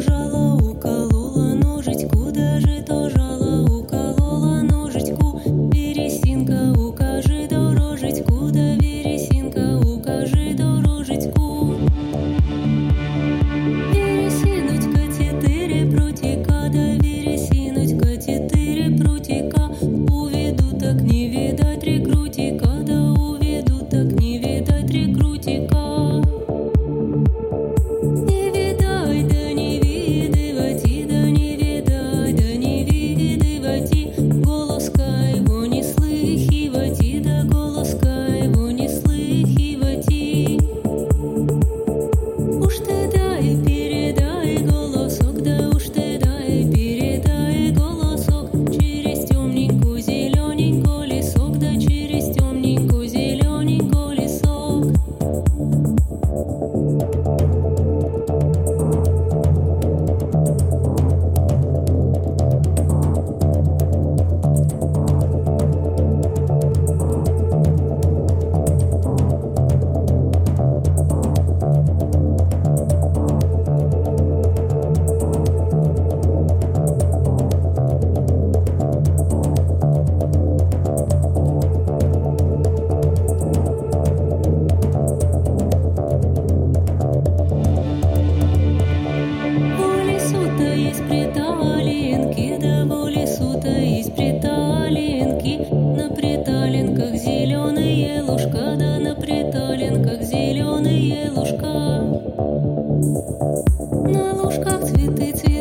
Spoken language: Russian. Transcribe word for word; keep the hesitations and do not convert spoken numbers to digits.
жало уколола ножичку, даже то жало уколола ножичку. Вересинка, укажи дорожечку, да вересинка, укажи дорожечку. Вересиночка, четыре прутика, да вересиночка, четыре прутика. Уведу, так не видать рекрутика, да уведу, так не видать рекрутика. Не видать, да не видывати, да не видать, да не видывати. Голоска его не слыхивати, да голоска его не слыхивати. Уж ты дай, передай голосок, да уж ты дай, передай голосок. Через темненькую зелененький лесок, да через темненькую зелененький лесок. В лесу-то есть приталинки, да в лесу-то есть приталинки. На приталинках зеленые лужка, да на приталинках зеленые лужка. На лужках цветы цветут.